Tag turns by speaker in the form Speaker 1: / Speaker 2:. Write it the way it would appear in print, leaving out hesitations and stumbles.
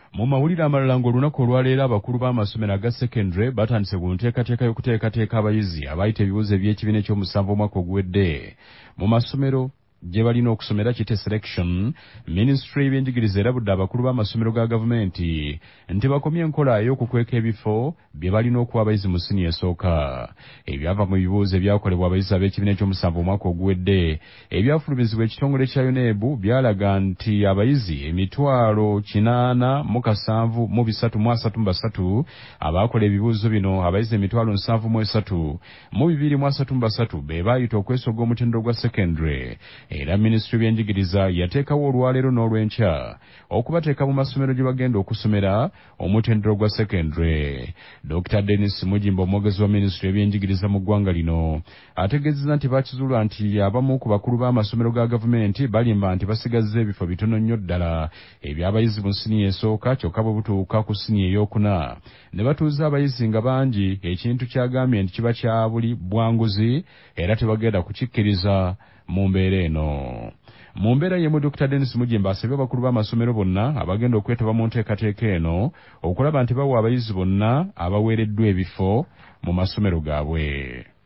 Speaker 1: Mu mawulire amalala ng'olunaku olwaleero abakulu b'amasomero aga secondary batandise ku nteekateeka y'okuteekateeka abayizi abayita ebibuuzo eby'ekibiina eky'omusanvu omwaka oguwedde mu masomero gye balina okusomera kite selection. Minisitule y'ebyenjigiriza erabudde abakulu b'amasomero ga gavumenti nti bakomye enkola y'okukweka ebifo bye balina okuwa abayizi mu siniya esooka. Ebyava mu bibuuzo ebyakolebwa abayizi ab'ekibiina eky'omusanvu omwaka oguwedde ebyafulumizibwa ekitongole kya UNEB byalaga nti abayizi 8,733 abaakola ebibuuzo bino, abayizi 7,733 be baayita okwesoga omutindo gwa secondary. Era minisitule y'ebyenjigiriza yateekawo olwaleero n'olw'enkya okubateeka mu masomero gye bagenda okusomera omutendero gwa secondary. Dr. Dennis Mujimba, omwogezi wa minisitule y'ebyenjigiriza mu ggwanga lino, ategeezezza nti bakizuulwa nti abamu ku bakulu b'amasomero ga gavumenti balimba nti basigazza ebifo bitono nnyo ddala eby'abayizi mu siniya esooka kyokka bwe butuuka ku siniya ey'okuna ne batuuza abayizi nga bangi, ekintu kyagambye nti kiba kya buli bwanguzi era tebagenda kukikkiriza mu mbeera eno. Mu mbeera yemu Dr. Dennis Mujimba asabye abakulu b'amasomero bonna abagenda okwetaba mu nteekateeka eno okulaba nti bawa abayizi bonna abaweereddwa ebifo mu masomero gaabwe.